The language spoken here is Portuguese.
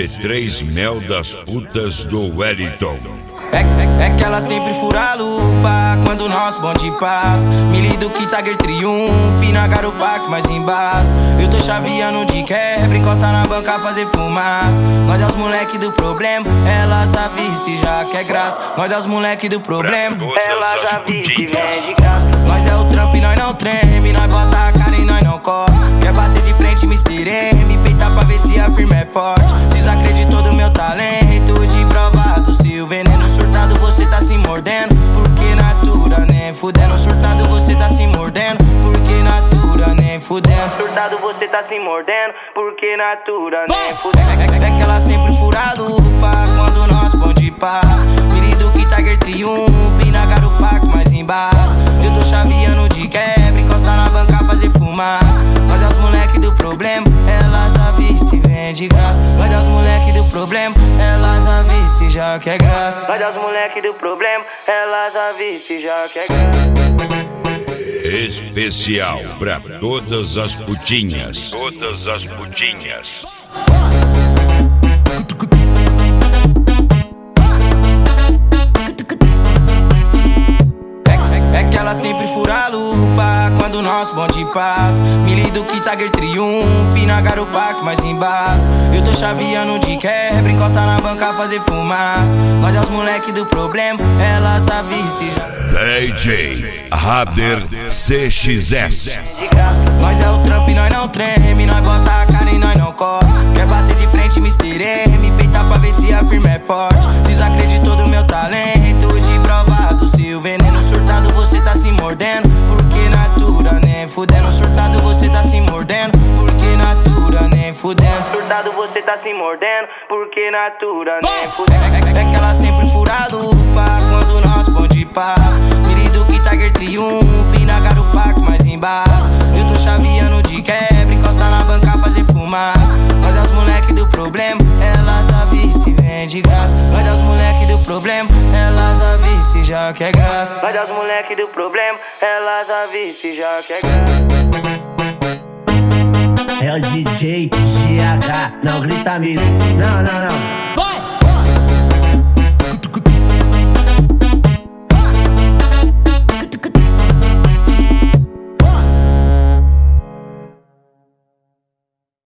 G3 Mel das Putas do Wellington. É que ela sempre fura a lupa quando o nosso bonde passa. Mili do Tiger Triumph na garupa que mais embaixo. Eu tô chaveando de quebra, encosta na banca fazer fumaça. Nós é os moleque do problema, ela já viste já quer graça. Nós é os moleque do problema, ela já viste vem de graça. Nós é o trampo e nós não treme, nós bota a cara e nós não corre. Quer bater de frente, Mr. M, peita pra ver se a firma é forte. Desacreditou do meu talento, de provado. Se o veneno surtado você tá se mordendo, porque natura nem fudendo. Surtado você tá se mordendo, porque natura nem fudendo. Surtado você tá se mordendo, porque natura nem fudendo. É que ela sempre fura a lupa quando nós bonde passa. Mili do Tiger Triumph na garupa que mais embaixo. Eu tô chaveando de quebra, encosta na banca fazer fumaça. Nós é os moleque do problema, elas já viste vem de graça. Nós é os moleque do problema, elas já viste já quer graça. Nós é os moleque do problema, elas já viste já quer graça. Especial pra todas as putinhas. Todas as putinhas. É que ela sempre fura a lupa quando o nosso bonde passa. Mili do Tiger Triumph na garupa que mais embaixo. Eu tô chaveando de quebra, encosta na banca fazer fumaça. Nós é os moleque do problema, ela já viste DJ Rader CXS. Nós é o trampo e nós não treme, nós bota a cara e nós não corre. Quer bater de frente, Mr. M, peita pra ver se a firma é forte. Desacreditou do meu talento, de provado. Se o veneno surtado você tá se mordendo, porque natura nem fudendo. Surtado você tá se mordendo, porque natura nem fudendo. Surtado você tá se mordendo, porque natura nem fudendo. É que ela sempre fura a lupa quando nós bonde passa. Mili do Tiger Triumph na garupa que mais embaixo. Eu tô chaveando de quebra, encosta na banca fazer fumaça. Nós é os moleque do problema, elas já viste vem de graça. Nós é os moleque do problema, elas já viste já quer graça. Nós é os moleque do problema, elas já viste já quer graça. É o DJ GH, não grita mesmo. Não.